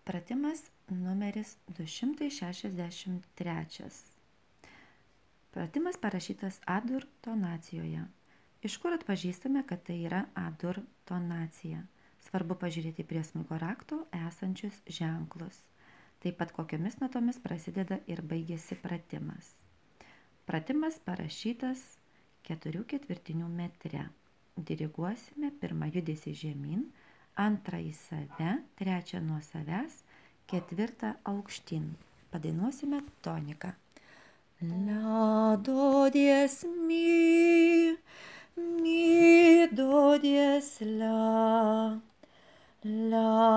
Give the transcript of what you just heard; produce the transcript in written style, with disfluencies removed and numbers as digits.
Pratimas numeris 263. Pratimas parašytas A-dur tonacijoje. Iš kur atpažįstame, kad tai yra A-dur tonacija? Svarbu pažiūrėti prie smuiko rakto esančius ženklus. Taip pat kokiomis natomis prasideda ir baigėsi pratimas. Pratimas parašytas 4/4 metre. Diriguosime pirmą judesį žemyn, antrą į save, trečią nuo savęs, ketvirtą aukštyn. Padainuosime toniką. La, do, dies, mi, do, dies, la,